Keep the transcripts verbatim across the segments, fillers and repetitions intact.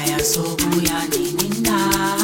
Kaya sobuya nini na.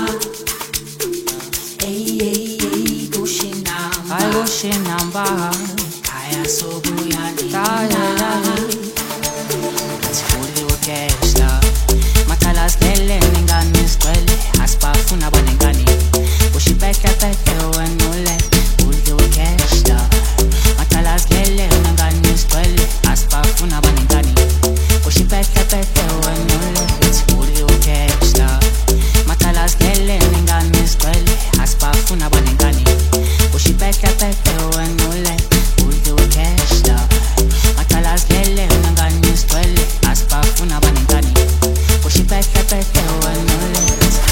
Ey ey ey gushinamba. Ay gushinamba. Kaya sobuya nini Kaya na. Sifuli ukeshla mathala sihlele nengane sigcwele asibafuna abanengane ushibhekebheke wena ule udle ukeshla mathala sihlele nengane sigcwele asibafuna abanengane ushibhekebheke wena ule sifuli ukeshla mathala sihlele nengane sigcwele asibafuna abanengane ushibhekebheke wena ule udle ukeshla mathala sihlele nengane sigcwele asibafuna abanengane ushibhekebheke wena ule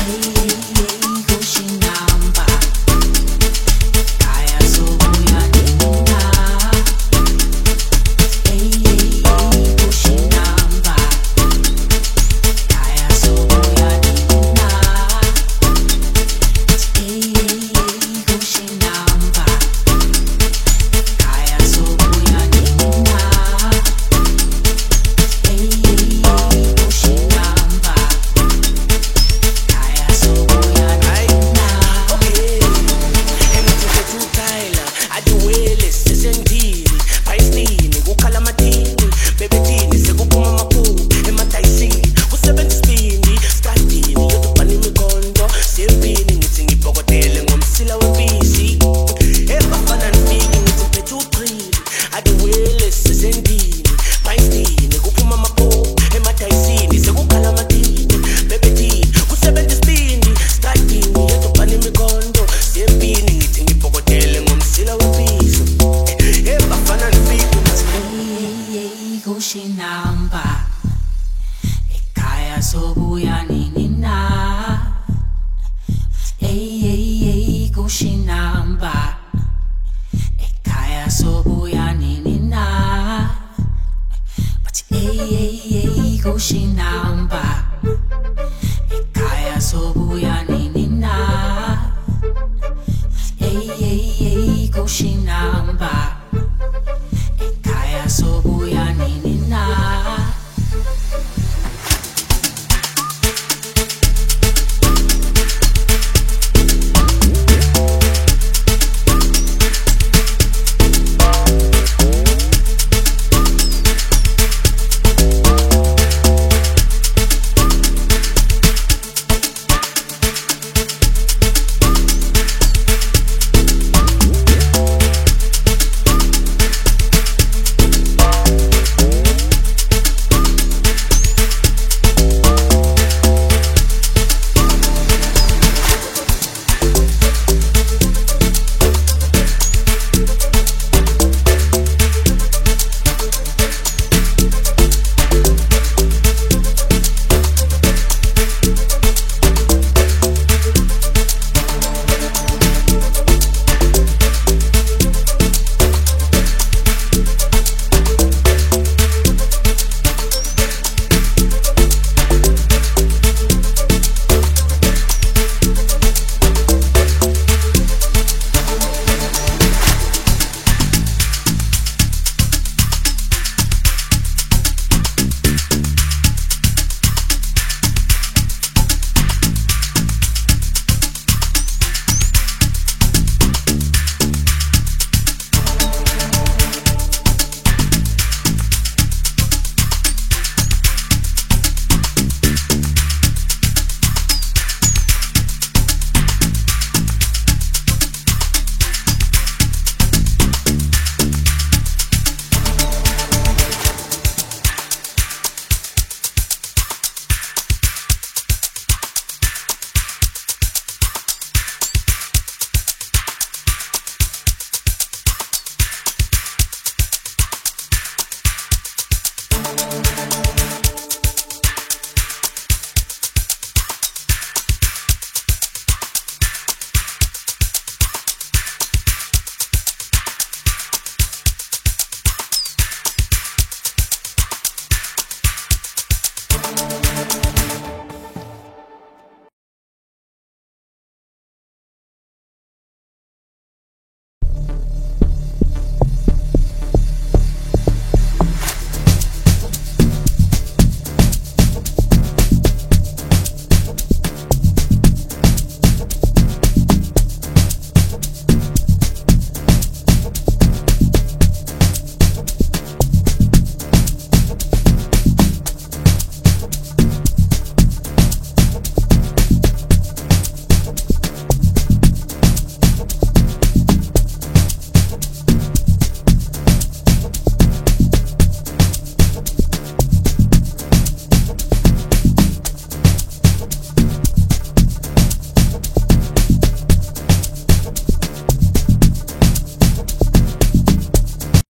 Gushinamba, ekaya sobuya nini na. Ey ey ey gushinamba, ekaya sobuya nini na. But ey ey ey gushinamba, ekaya sobuya